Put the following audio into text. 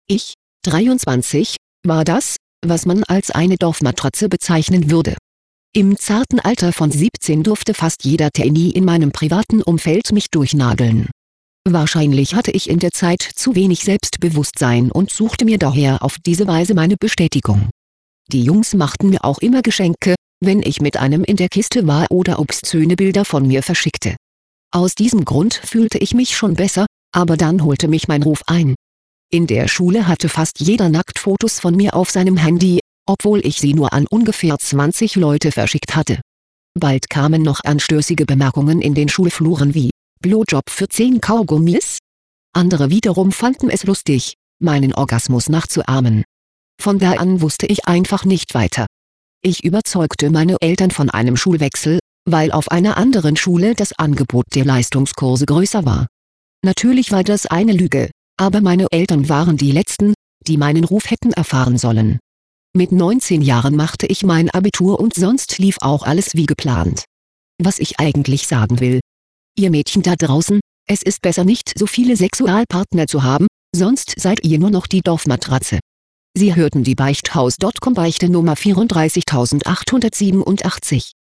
Ich, 23, war das, was man als eine Dorfmatratze bezeichnen würde. Im zarten Alter von 17 durfte fast jeder Teenie in meinem privaten Umfeld mich durchnageln. Wahrscheinlich hatte ich in der Zeit zu wenig Selbstbewusstsein und suchte mir daher auf diese Weise meine Bestätigung. Die Jungs machten mir auch immer Geschenke, wenn ich mit einem in der Kiste war oder obszöne Bilder von mir verschickte. Aus diesem Grund fühlte ich mich schon besser, aber dann holte mich mein Ruf ein. In der Schule hatte fast jeder Nacktfotos von mir auf seinem Handy, obwohl ich sie nur an ungefähr 20 Leute verschickt hatte. Bald kamen noch anstößige Bemerkungen in den Schulfluren wie „Blowjob für 10 Kaugummis?“ Andere wiederum fanden es lustig, meinen Orgasmus nachzuahmen. Von da an wusste ich einfach nicht weiter. Ich überzeugte meine Eltern von einem Schulwechsel, weil auf einer anderen Schule das Angebot der Leistungskurse größer war. Natürlich war das eine Lüge, aber meine Eltern waren die Letzten, die meinen Ruf hätten erfahren sollen. Mit 19 Jahren machte ich mein Abitur und sonst lief auch alles wie geplant. Was ich eigentlich sagen will: Ihr Mädchen da draußen, es ist besser nicht so viele Sexualpartner zu haben, sonst seid ihr nur noch die Dorfmatratze. Sie hörten die Beichthaus.com Beichte Nummer 34887.